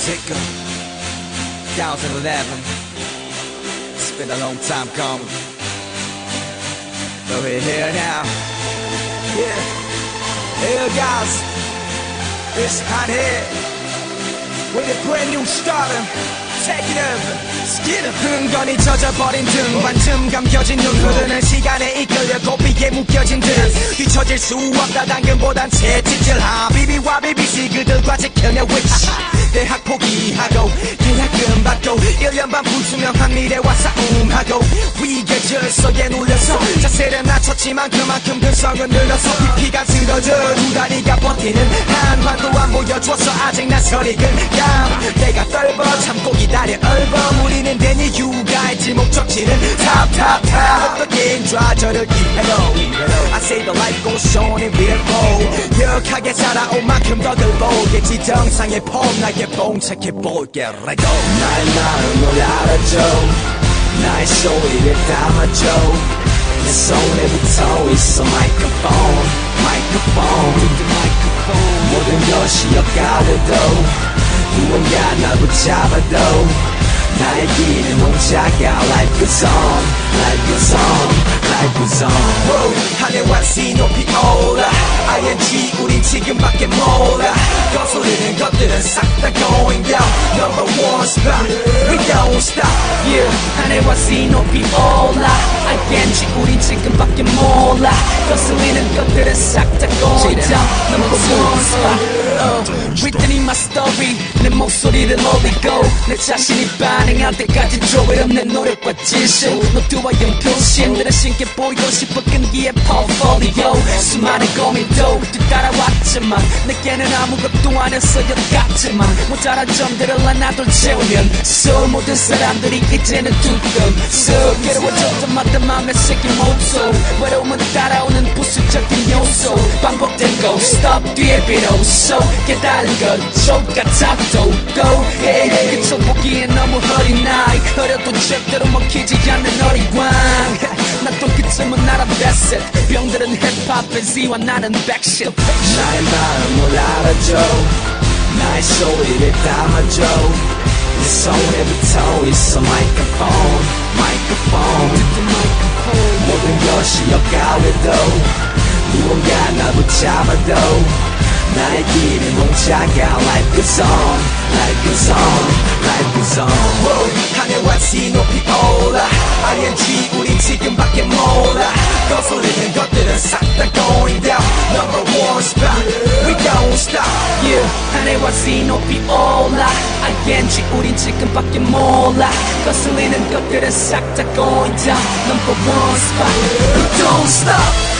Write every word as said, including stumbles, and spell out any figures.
Ticker, two thousand eleven. It's been a long time coming, but we're here now. Yeah, here guys, it's hot here with a brand new starter. Take it over, skid up. 흥건히 젖어버린 등 반쯤 감겨진 눈 흐르는 시간에 이끌려 고삐에 묶여진 듯 뒤처질 수 없다 당근보단 채찍질하 비비와 비비시 그들과 지켜내 위치 대학 포기하고 계약금 받고 일 년 반 불투명한 미래와 싸움하고 위계 질서에 눌려서 자세를 낮췄지만 그만큼 근성은 늘어서 피피가 쓰러져 두 다리가 버티는 한반도 안 보여줘서 아직 낯설이 근감 내가 떨버 참고 기다려 얼버 우리는 된 이유가 있지 목적지는 탑탑탑 어떻게 좌절을 기회로 I say the life goes on in beautiful 역하게 살아온 만큼 더 들보겠지 정상의 폼 나의 봉착해볼게 Let go 나의 마음을 알아줘 나의 소리를 담아줘 내 손에 붙어 있어 마이크폰 마이크폰 모든 것이 엇갈려도 누군가 날 붙잡아도 나의 길은 혼자가 Life goes on, life goes on, life goes on 하늘과 sea 높이 올라 아이엔지 우린 지금밖에 몰라 거슬리는 것들은 싹 다 going down Number one spot, we don't stop yeah. 하늘과 sea 높이 올라 아이엔지 우린 지금밖에 몰라 거슬리는 것들은 싹 다 going down Number one spot uh, Written in my story 내 목소리를 올리고 내 자신이 반응할 때까지 조회름 내 노력과 진실 노트와 연필 늘은 신께 보이고 싶어 끈기의 포트폴리오 수많은 고민도 뒤따라왔지만 내게는 아무것도 안 했어요 같지만 모자란 점들을 하나둘 채우면 서 모든 사람들이 이제는 뚜껑 서 괴로워졌던 마다 맘에 새긴 모토 외로움은 따라오는 부수적인 요소 반복된 거 stop 뒤에 비로소 깨달은 것 족같아도 go hey 그저 보기엔 너무 어린 나이 어려도 절대로 먹히지 않는 어리광 난또 그쯤은 알아 best 병들은 힙합의 Z와 나는 backshit 나의 마음을 알아줘 나의 소리를 담아줘 내 손에 붙어 있어 마이크폰 마이크폰 모든 것이 엇갈려도 누군가 날 붙잡아도 나의 길은 혼자가 Life goes on, life goes on, life goes on 하늘과 sea 높이 올라 아이엔지 우린 지금밖에 몰라 거슬리는 것들은 싹 다 going down Number one spot, we don't stop yeah. 하늘과 sea 높이 올라 아이엔지 우린 지금밖에 몰라 거슬리는 것들은 싹 다 going down Number one spot, we don't stop